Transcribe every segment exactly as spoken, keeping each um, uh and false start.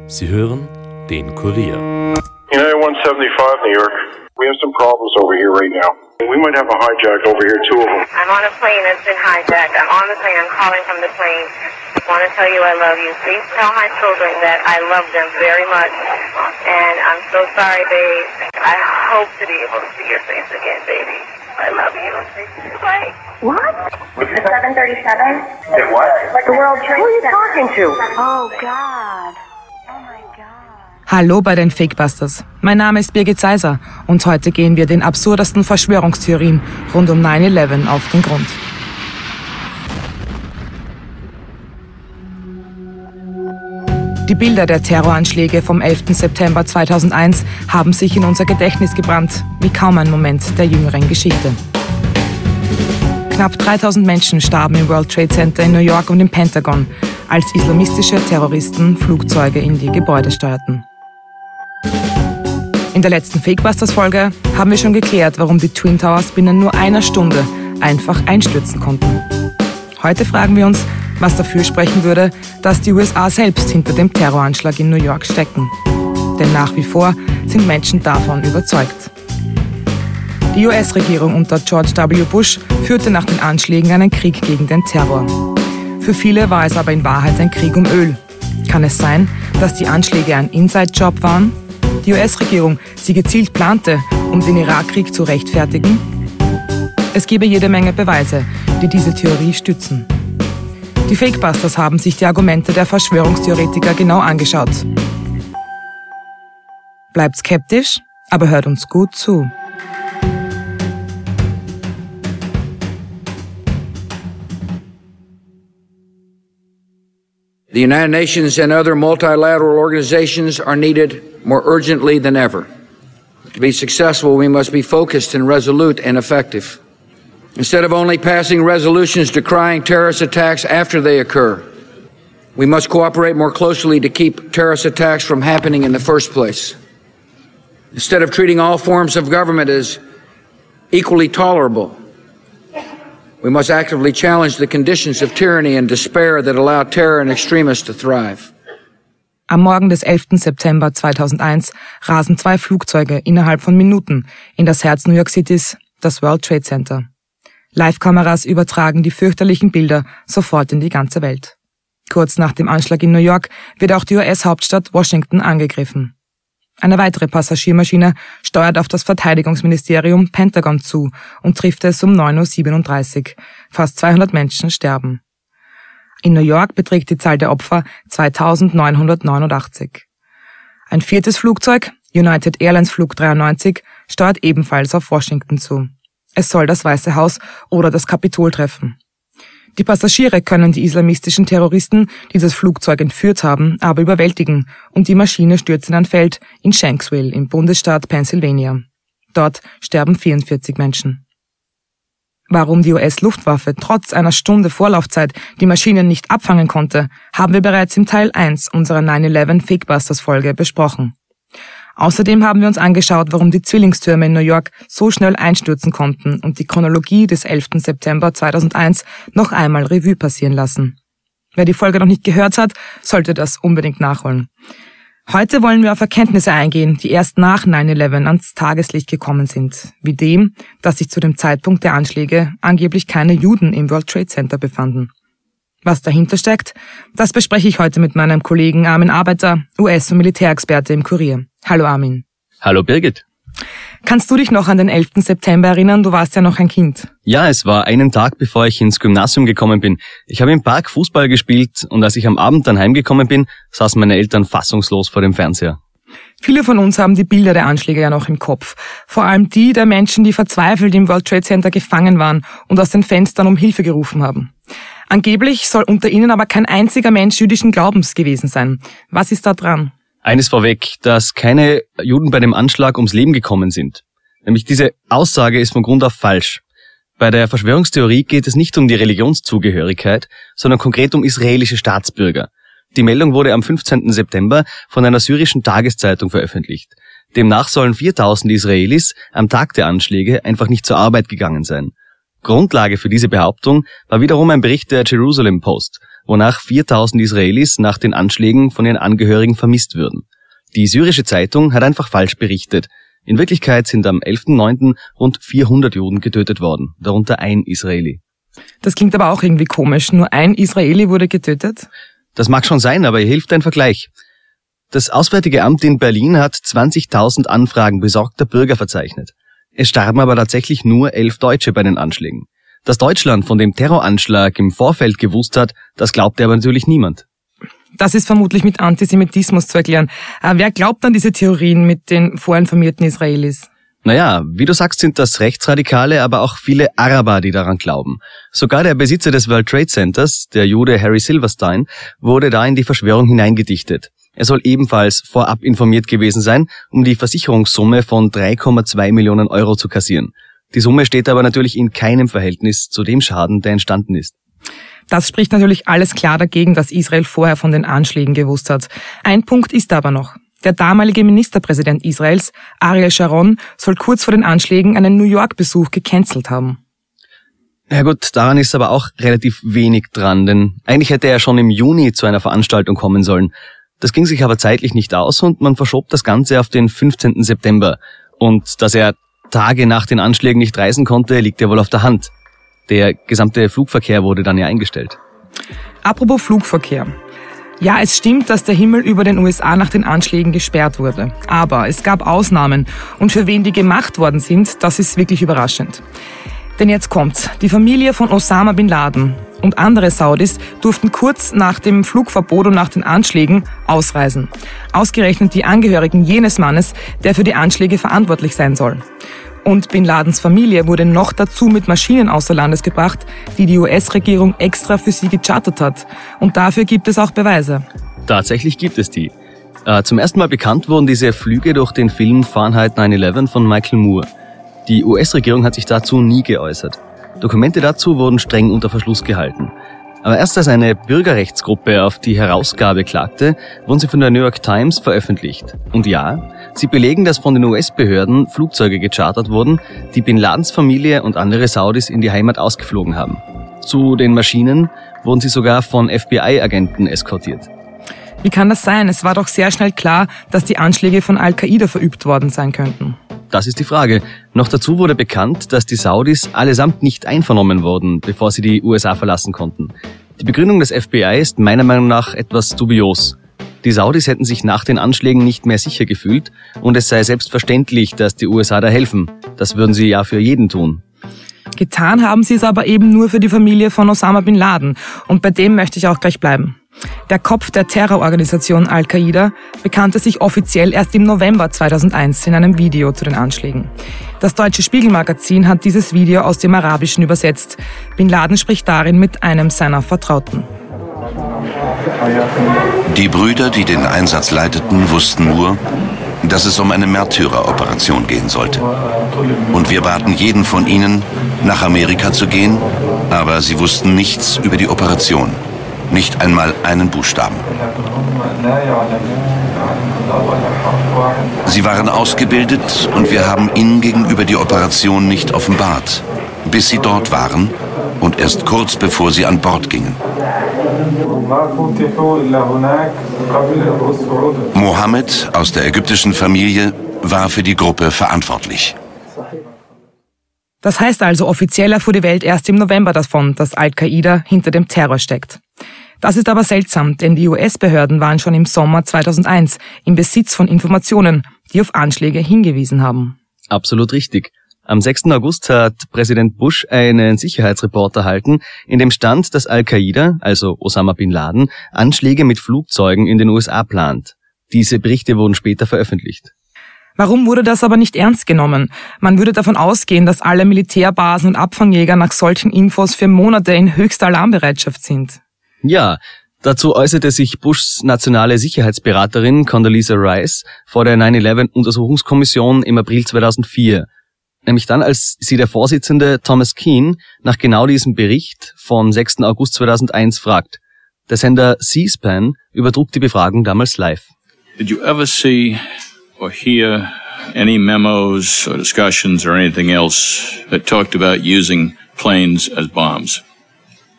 Sie hören den Kurier. United one seventy-five, New York. We have some problems over here right now. We might have a hijack over here, two of them. I'm on a plane that's been hijacked. I'm on the plane. I'm calling from the plane. I want to tell you I love you. Please tell my children that I love them very much. And I'm so sorry, babe. I hope to be able to see your face again, baby. I love you. Wait. What? seven thirty-seven? Hey, what? The World Trade Center. Who are you talking to? Oh, God. Oh, my God. Hallo bei den Fakebusters. Mein Name ist Birgit Seiser und heute gehen wir den absurdesten Verschwörungstheorien rund um nine eleven auf den Grund. Die Bilder der Terroranschläge vom elften September zweitausendeins haben sich in unser Gedächtnis gebrannt, wie kaum ein Moment der jüngeren Geschichte. Knapp dreitausend Menschen starben im World Trade Center in New York und im Pentagon, als islamistische Terroristen Flugzeuge in die Gebäude steuerten. In der letzten Fakebusters-Folge haben wir schon geklärt, warum die Twin Towers binnen nur einer Stunde einfach einstürzen konnten. Heute fragen wir uns, was dafür sprechen würde, dass die U S A selbst hinter dem Terroranschlag in New York stecken. Denn nach wie vor sind Menschen davon überzeugt. Die U S-Regierung unter George W. Bush führte nach den Anschlägen einen Krieg gegen den Terror. Für viele war es aber in Wahrheit ein Krieg um Öl. Kann es sein, dass die Anschläge ein Inside-Job waren? Die U S-Regierung sie gezielt plante, um den Irakkrieg zu rechtfertigen? Es gebe jede Menge Beweise, die diese Theorie stützen. Die Fakebusters haben sich die Argumente der Verschwörungstheoretiker genau angeschaut. Bleibt skeptisch, aber hört uns gut zu. The United Nations and other multilateral organizations are needed more urgently than ever. To be successful, we must be focused and resolute and effective. Instead of only passing resolutions decrying terrorist attacks after they occur, we must cooperate more closely to keep terrorist attacks from happening in the first place. Instead of treating all forms of government as equally tolerable, we must actively challenge the conditions of tyranny and despair that allow terror and extremists to thrive. Am Morgen des elften September zweitausendeins rasen zwei Flugzeuge innerhalb von Minuten in das Herz New York Citys, das World Trade Center. Live-Kameras übertragen die fürchterlichen Bilder sofort in die ganze Welt. Kurz nach dem Anschlag in New York wird auch die U S-Hauptstadt Washington angegriffen. Eine weitere Passagiermaschine steuert auf das Verteidigungsministerium Pentagon zu und trifft es um neun Uhr siebenunddreißig. Fast zweihundert Menschen sterben. In New York beträgt die Zahl der Opfer zweitausendneunhundertneunundachtzig. Ein viertes Flugzeug, United Airlines Flug dreiundneunzig, steuert ebenfalls auf Washington zu. Es soll das Weiße Haus oder das Kapitol treffen. Die Passagiere können die islamistischen Terroristen, die das Flugzeug entführt haben, aber überwältigen und die Maschine stürzt in ein Feld in Shanksville im Bundesstaat Pennsylvania. Dort sterben vierundvierzig Menschen. Warum die U S-Luftwaffe trotz einer Stunde Vorlaufzeit die Maschinen nicht abfangen konnte, haben wir bereits im Teil eins unserer nine eleven Fakebusters-Folge besprochen. Außerdem haben wir uns angeschaut, warum die Zwillingstürme in New York so schnell einstürzen konnten und die Chronologie des elften September zweitausendeins noch einmal Revue passieren lassen. Wer die Folge noch nicht gehört hat, sollte das unbedingt nachholen. Heute wollen wir auf Erkenntnisse eingehen, die erst nach nine eleven ans Tageslicht gekommen sind, wie dem, dass sich zu dem Zeitpunkt der Anschläge angeblich keine Juden im World Trade Center befanden. Was dahinter steckt, das bespreche ich heute mit meinem Kollegen Armin Arbeiter, U S- und Militärexperte im Kurier. Hallo Armin. Hallo Birgit. Kannst du dich noch an den elften September erinnern? Du warst ja noch ein Kind. Ja, es war einen Tag, bevor ich ins Gymnasium gekommen bin. Ich habe im Park Fußball gespielt und als ich am Abend dann heimgekommen bin, saßen meine Eltern fassungslos vor dem Fernseher. Viele von uns haben die Bilder der Anschläge ja noch im Kopf. Vor allem die der Menschen, die verzweifelt im World Trade Center gefangen waren und aus den Fenstern um Hilfe gerufen haben. Angeblich soll unter ihnen aber kein einziger Mensch jüdischen Glaubens gewesen sein. Was ist da dran? Eines vorweg, dass keine Juden bei dem Anschlag ums Leben gekommen sind. Nämlich diese Aussage ist von Grund auf falsch. Bei der Verschwörungstheorie geht es nicht um die Religionszugehörigkeit, sondern konkret um israelische Staatsbürger. Die Meldung wurde am fünfzehnten September von einer syrischen Tageszeitung veröffentlicht. Demnach sollen viertausend Israelis am Tag der Anschläge einfach nicht zur Arbeit gegangen sein. Grundlage für diese Behauptung war wiederum ein Bericht der Jerusalem Post, wonach viertausend Israelis nach den Anschlägen von ihren Angehörigen vermisst würden. Die syrische Zeitung hat einfach falsch berichtet. In Wirklichkeit sind am elften neunten rund vierhundert Juden getötet worden, darunter ein Israeli. Das klingt aber auch irgendwie komisch. Nur ein Israeli wurde getötet? Das mag schon sein, aber hier hilft ein Vergleich. Das Auswärtige Amt in Berlin hat zwanzigtausend Anfragen besorgter Bürger verzeichnet. Es starben aber tatsächlich nur elf Deutsche bei den Anschlägen. Dass Deutschland von dem Terroranschlag im Vorfeld gewusst hat, das glaubte aber natürlich niemand. Das ist vermutlich mit Antisemitismus zu erklären. Aber wer glaubt an diese Theorien mit den vorinformierten Israelis? Naja, wie du sagst, sind das Rechtsradikale, aber auch viele Araber, die daran glauben. Sogar der Besitzer des World Trade Centers, der Jude Harry Silverstein, wurde da in die Verschwörung hineingedichtet. Er soll ebenfalls vorab informiert gewesen sein, um die Versicherungssumme von drei Komma zwei Millionen Euro zu kassieren. Die Summe steht aber natürlich in keinem Verhältnis zu dem Schaden, der entstanden ist. Das spricht natürlich alles klar dagegen, dass Israel vorher von den Anschlägen gewusst hat. Ein Punkt ist aber noch. Der damalige Ministerpräsident Israels, Ariel Sharon, soll kurz vor den Anschlägen einen New York-Besuch gecancelt haben. Ja gut, daran ist aber auch relativ wenig dran, denn eigentlich hätte er schon im Juni zu einer Veranstaltung kommen sollen. Das ging sich aber zeitlich nicht aus und man verschob das Ganze auf den fünfzehnten September. Und dass er Tage nach den Anschlägen nicht reisen konnte, liegt ja wohl auf der Hand. Der gesamte Flugverkehr wurde dann ja eingestellt. Apropos Flugverkehr. Ja, es stimmt, dass der Himmel über den U S A nach den Anschlägen gesperrt wurde. Aber es gab Ausnahmen. Und für wen die gemacht worden sind, das ist wirklich überraschend. Denn jetzt kommt's. Die Familie von Osama Bin Laden und andere Saudis durften kurz nach dem Flugverbot und nach den Anschlägen ausreisen. Ausgerechnet die Angehörigen jenes Mannes, der für die Anschläge verantwortlich sein soll. Und Bin Ladens Familie wurde noch dazu mit Maschinen außer Landes gebracht, die die U S-Regierung extra für sie gechartert hat. Und dafür gibt es auch Beweise. Tatsächlich gibt es die. Äh, zum ersten Mal bekannt wurden diese Flüge durch den Film Fahrenheit neun elf von Michael Moore. Die U S-Regierung hat sich dazu nie geäußert. Dokumente dazu wurden streng unter Verschluss gehalten. Aber erst als eine Bürgerrechtsgruppe auf die Herausgabe klagte, wurden sie von der New York Times veröffentlicht. Und ja, sie belegen, dass von den U S-Behörden Flugzeuge gechartert wurden, die Bin Ladens Familie und andere Saudis in die Heimat ausgeflogen haben. Zu den Maschinen wurden sie sogar von F B I-Agenten eskortiert. Wie kann das sein? Es war doch sehr schnell klar, dass die Anschläge von Al-Qaida verübt worden sein könnten. Das ist die Frage. Noch dazu wurde bekannt, dass die Saudis allesamt nicht einvernommen wurden, bevor sie die U S A verlassen konnten. Die Begründung des F B I ist meiner Meinung nach etwas dubios. Die Saudis hätten sich nach den Anschlägen nicht mehr sicher gefühlt und es sei selbstverständlich, dass die U S A da helfen. Das würden sie ja für jeden tun. Getan haben sie es aber eben nur für die Familie von Osama Bin Laden. Und bei dem möchte ich auch gleich bleiben. Der Kopf der Terrororganisation Al-Qaida bekannte sich offiziell erst im November zweitausendeins in einem Video zu den Anschlägen. Das deutsche Spiegelmagazin hat dieses Video aus dem Arabischen übersetzt. Bin Laden spricht darin mit einem seiner Vertrauten. Die Brüder, die den Einsatz leiteten, wussten nur, dass es um eine Märtyreroperation gehen sollte. Und wir baten jeden von ihnen, nach Amerika zu gehen, aber sie wussten nichts über die Operation. Nicht einmal einen Buchstaben. Sie waren ausgebildet und wir haben ihnen gegenüber die Operation nicht offenbart, bis sie dort waren und erst kurz bevor sie an Bord gingen. Mohammed aus der ägyptischen Familie war für die Gruppe verantwortlich. Das heißt also, offiziell erfuhr die Welt erst im November davon, dass Al-Qaida hinter dem Terror steckt. Das ist aber seltsam, denn die U S-Behörden waren schon im Sommer zweitausendeins im Besitz von Informationen, die auf Anschläge hingewiesen haben. Absolut richtig. Am sechsten August hat Präsident Bush einen Sicherheitsreport erhalten, in dem stand, dass Al-Qaida, also Osama Bin Laden, Anschläge mit Flugzeugen in den U S A plant. Diese Berichte wurden später veröffentlicht. Warum wurde das aber nicht ernst genommen? Man würde davon ausgehen, dass alle Militärbasen und Abfangjäger nach solchen Infos für Monate in höchster Alarmbereitschaft sind. Ja, dazu äußerte sich Bushs nationale Sicherheitsberaterin Condoleezza Rice vor der neun elf Untersuchungskommission im April zweitausendvier. Nämlich dann, als sie der Vorsitzende Thomas Keane nach genau diesem Bericht vom sechsten August zweitausendeins fragt. Der Sender C-SPAN übertrug die Befragung damals live. Did you ever see or hear any memos or discussions or anything else that talked about using planes as bombs?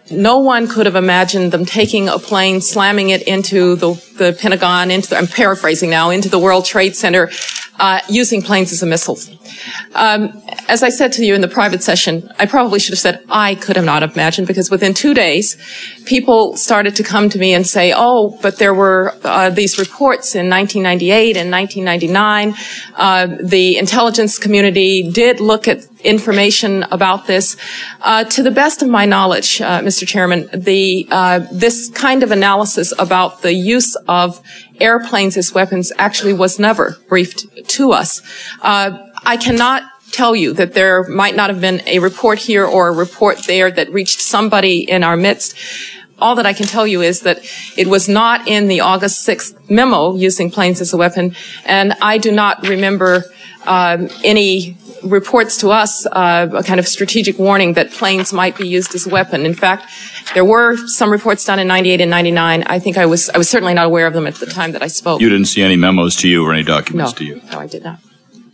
no one could have imagined them taking a plane, slamming it into the, the Pentagon, into the, I'm paraphrasing now, into the World Trade Center, uh, using planes as a missile. Um, as I said to you in the private session, I probably should have said I could have not imagined, because within two days, people started to come to me and say, oh, but there were uh, these reports in nineteen ninety-eight and nineteen ninety-nine. Uh, the intelligence community did look at information about this. Uh, to the best of my knowledge, uh, Mister Chairman, the uh, this kind of analysis about the use of airplanes as weapons actually was never briefed to us. Uh, I cannot tell you that there might not have been a report here or a report there that reached somebody in our midst. All that I can tell you is that it was not in the August sixth memo using planes as a weapon, and I do not remember um, any reports to us, uh, a kind of strategic warning that planes might be used as a weapon. In fact, there were some reports done in ninety-eight and ninety-nine. I think I was I was certainly not aware of them at the time that I spoke. You didn't see any memos to you or any documents no, to you? No, I did not.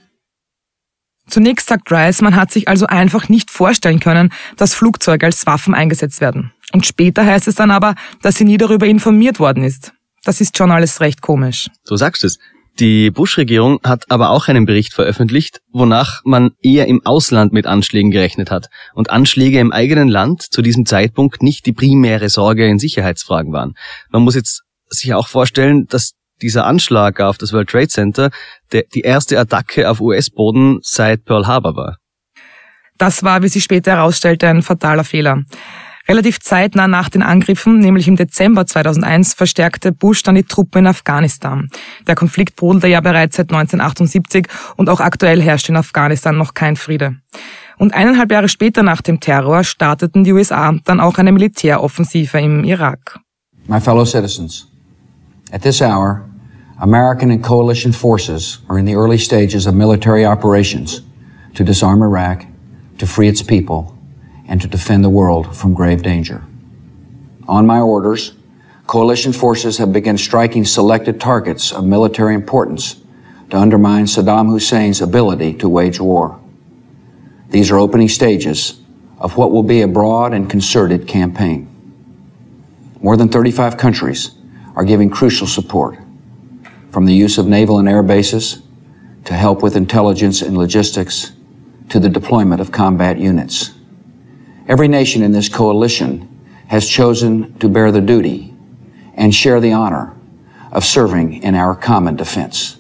Zunächst sagt Rice, man hat sich also einfach nicht vorstellen können, dass Flugzeuge als Waffen eingesetzt werden. Und später heißt es dann aber, dass sie nie darüber informiert worden ist. Das ist schon alles recht komisch. Du sagst es. Die Bush-Regierung hat aber auch einen Bericht veröffentlicht, wonach man eher im Ausland mit Anschlägen gerechnet hat und Anschläge im eigenen Land zu diesem Zeitpunkt nicht die primäre Sorge in Sicherheitsfragen waren. Man muss jetzt sich auch vorstellen, dass dieser Anschlag auf das World Trade Center der, die erste Attacke auf U S-Boden seit Pearl Harbor war. Das war, wie sich später herausstellte, ein fataler Fehler. Relativ zeitnah nach den Angriffen, nämlich im Dezember zweitausendeins, verstärkte Bush dann die Truppen in Afghanistan. Der Konflikt brodelte ja bereits seit neunzehnhundertachtundsiebzig und auch aktuell herrscht in Afghanistan noch kein Friede. Und eineinhalb Jahre später nach dem Terror starteten die U S A dann auch eine Militäroffensive im Irak. My fellow citizens, at this hour, American and coalition forces are in the early stages of military operations to disarm Iraq, to free its people, and to defend the world from grave danger. On my orders, coalition forces have begun striking selected targets of military importance to undermine Saddam Hussein's ability to wage war. These are opening stages of what will be a broad and concerted campaign. More than thirty-five countries are giving crucial support, from the use of naval and air bases, to help with intelligence and logistics, to the deployment of combat units. Every nation in this coalition has chosen to bear the duty and share the honor of serving in our common defense.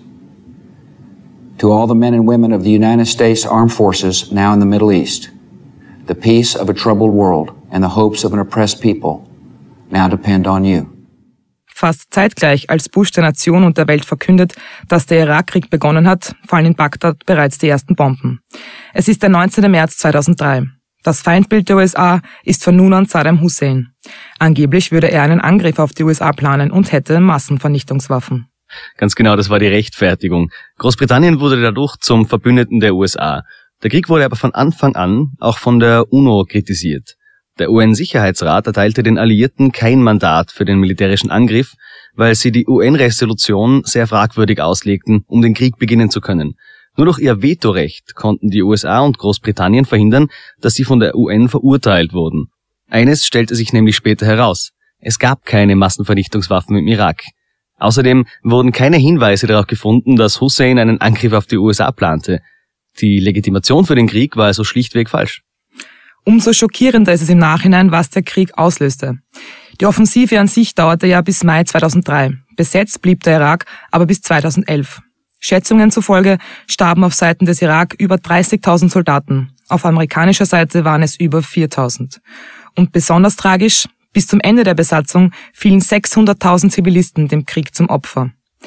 To all the men and women of the United States Armed Forces now in the Middle East, the peace of a troubled world and the hopes of an oppressed people now depend on you. Fast zeitgleich, als Bush der Nation und der Welt verkündet, dass der Irakkrieg begonnen hat, fallen in Bagdad bereits die ersten Bomben. Es ist der neunzehnten März zweitausenddrei. Das Feindbild der U S A ist von nun an Saddam Hussein. Angeblich würde er einen Angriff auf die U S A planen und hätte Massenvernichtungswaffen. Ganz genau, das war die Rechtfertigung. Großbritannien wurde dadurch zum Verbündeten der U S A. Der Krieg wurde aber von Anfang an auch von der UNO kritisiert. Der U N-Sicherheitsrat erteilte den Alliierten kein Mandat für den militärischen Angriff, weil sie die U N-Resolution sehr fragwürdig auslegten, um den Krieg beginnen zu können. Nur durch ihr Vetorecht konnten die U S A und Großbritannien verhindern, dass sie von der U N verurteilt wurden. Eines stellte sich nämlich später heraus. Es gab keine Massenvernichtungswaffen im Irak. Außerdem wurden keine Hinweise darauf gefunden, dass Hussein einen Angriff auf die U S A plante. Die Legitimation für den Krieg war also schlichtweg falsch. Umso schockierender ist es im Nachhinein, was der Krieg auslöste. Die Offensive an sich dauerte ja bis Mai zweitausenddrei. Besetzt blieb der Irak aber bis zweitausendelf. Schätzungen zufolge starben auf Seiten des Irak über dreißigtausend Soldaten. Auf amerikanischer Seite waren es über viertausend. Und besonders tragisch, bis zum Ende der Besatzung fielen sechshunderttausend Zivilisten dem Krieg zum Opfer.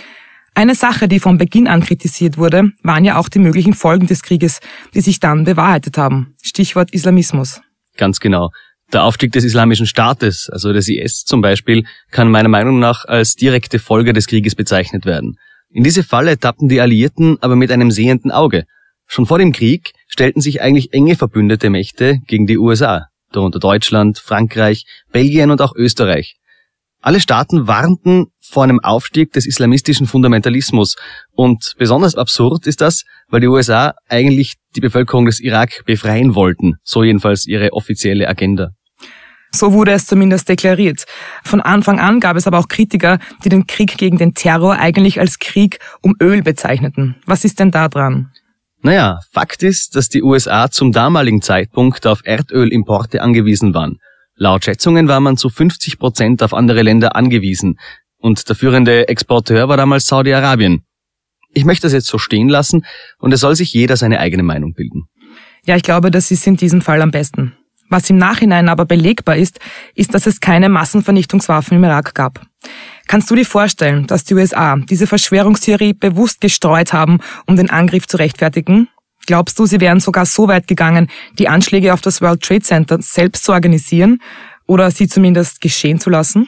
Eine Sache, die von Beginn an kritisiert wurde, waren ja auch die möglichen Folgen des Krieges, die sich dann bewahrheitet haben. Stichwort Islamismus. Ganz genau. Der Aufstieg des Islamischen Staates, also des I S zum Beispiel, kann meiner Meinung nach als direkte Folge des Krieges bezeichnet werden. In diese Falle tappten die Alliierten aber mit einem sehenden Auge. Schon vor dem Krieg stellten sich eigentlich enge verbündete Mächte gegen die U S A, darunter Deutschland, Frankreich, Belgien und auch Österreich. Alle Staaten warnten vor einem Aufstieg des islamistischen Fundamentalismus und besonders absurd ist das, weil die U S A eigentlich die Bevölkerung des Irak befreien wollten, so jedenfalls ihre offizielle Agenda. So wurde es zumindest deklariert. Von Anfang an gab es aber auch Kritiker, die den Krieg gegen den Terror eigentlich als Krieg um Öl bezeichneten. Was ist denn da dran? Naja, Fakt ist, dass die U S A zum damaligen Zeitpunkt auf Erdölimporte angewiesen waren. Laut Schätzungen war man zu fünfzig Prozent auf andere Länder angewiesen. Und der führende Exporteur war damals Saudi-Arabien. Ich möchte das jetzt so stehen lassen und es soll sich jeder seine eigene Meinung bilden. Ja, ich glaube, das ist in diesem Fall am besten. Was im Nachhinein aber belegbar ist, ist, dass es keine Massenvernichtungswaffen im Irak gab. Kannst du dir vorstellen, dass die U S A diese Verschwörungstheorie bewusst gestreut haben, um den Angriff zu rechtfertigen? Glaubst du, sie wären sogar so weit gegangen, die Anschläge auf das World Trade Center selbst zu organisieren oder sie zumindest geschehen zu lassen?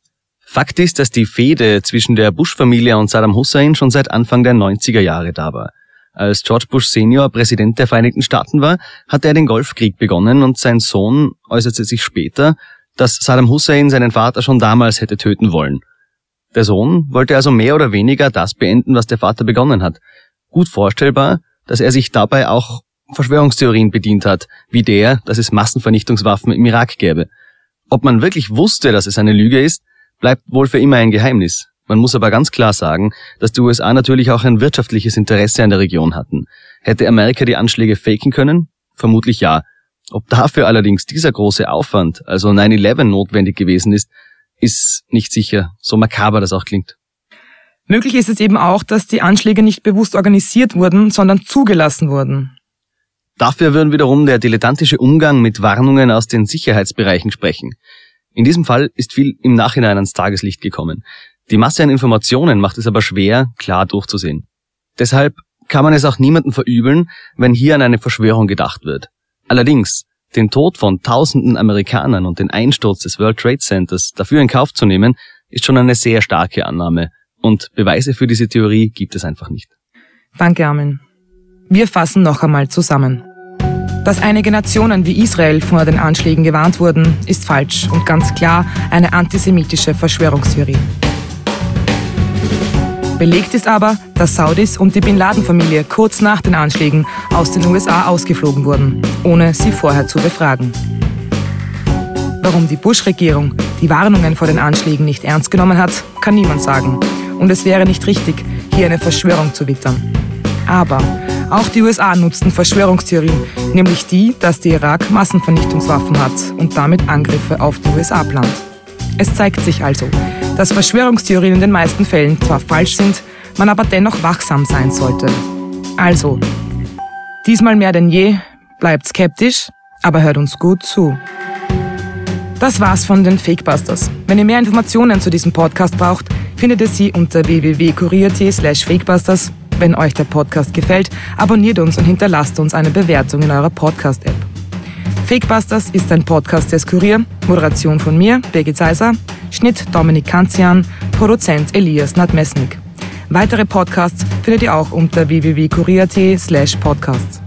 Fakt ist, dass die Fehde zwischen der Bush-Familie und Saddam Hussein schon seit Anfang der neunziger Jahre da war. Als George Bush Senior Präsident der Vereinigten Staaten war, hatte er den Golfkrieg begonnen und sein Sohn äußerte sich später, dass Saddam Hussein seinen Vater schon damals hätte töten wollen. Der Sohn wollte also mehr oder weniger das beenden, was der Vater begonnen hat. Gut vorstellbar, dass er sich dabei auch Verschwörungstheorien bedient hat, wie der, dass es Massenvernichtungswaffen im Irak gäbe. Ob man wirklich wusste, dass es eine Lüge ist, bleibt wohl für immer ein Geheimnis. Man muss aber ganz klar sagen, dass die U S A natürlich auch ein wirtschaftliches Interesse an der Region hatten. Hätte Amerika die Anschläge faken können? Vermutlich ja. Ob dafür allerdings dieser große Aufwand, also nine eleven, notwendig gewesen ist, ist nicht sicher, so makaber das auch klingt. Möglich ist es eben auch, dass die Anschläge nicht bewusst organisiert wurden, sondern zugelassen wurden. Dafür würden wiederum der dilettantische Umgang mit Warnungen aus den Sicherheitsbereichen sprechen. In diesem Fall ist viel im Nachhinein ans Tageslicht gekommen. Die Masse an Informationen macht es aber schwer, klar durchzusehen. Deshalb kann man es auch niemandem verübeln, wenn hier an eine Verschwörung gedacht wird. Allerdings, den Tod von tausenden Amerikanern und den Einsturz des World Trade Centers dafür in Kauf zu nehmen, ist schon eine sehr starke Annahme. Und Beweise für diese Theorie gibt es einfach nicht. Danke, Armin. Wir fassen noch einmal zusammen. Dass einige Nationen wie Israel vor den Anschlägen gewarnt wurden, ist falsch und ganz klar eine antisemitische Verschwörungstheorie. Belegt ist aber, dass Saudis und die Bin Laden-Familie kurz nach den Anschlägen aus den U S A ausgeflogen wurden, ohne sie vorher zu befragen. Warum die Bush-Regierung die Warnungen vor den Anschlägen nicht ernst genommen hat, kann niemand sagen. Und es wäre nicht richtig, hier eine Verschwörung zu wittern. Aber auch die U S A nutzten Verschwörungstheorien, nämlich die, dass der Irak Massenvernichtungswaffen hat und damit Angriffe auf die U S A plant. Es zeigt sich also, dass Verschwörungstheorien in den meisten Fällen zwar falsch sind, man aber dennoch wachsam sein sollte. Also, diesmal mehr denn je, bleibt skeptisch, aber hört uns gut zu. Das war's von den Fakebusters. Wenn ihr mehr Informationen zu diesem Podcast braucht, findet ihr sie unter w w w punkt kurier punkt t slash fakebusters. Wenn euch der Podcast gefällt, abonniert uns und hinterlasst uns eine Bewertung in eurer Podcast-App. Fakebusters ist ein Podcast des Kurier, Moderation von mir, Birgit Seiser, Schnitt Dominik Kanzian, Produzent Elias Nadmesnik. Weitere Podcasts findet ihr auch unter w w w punkt kurier punkt t slash podcasts.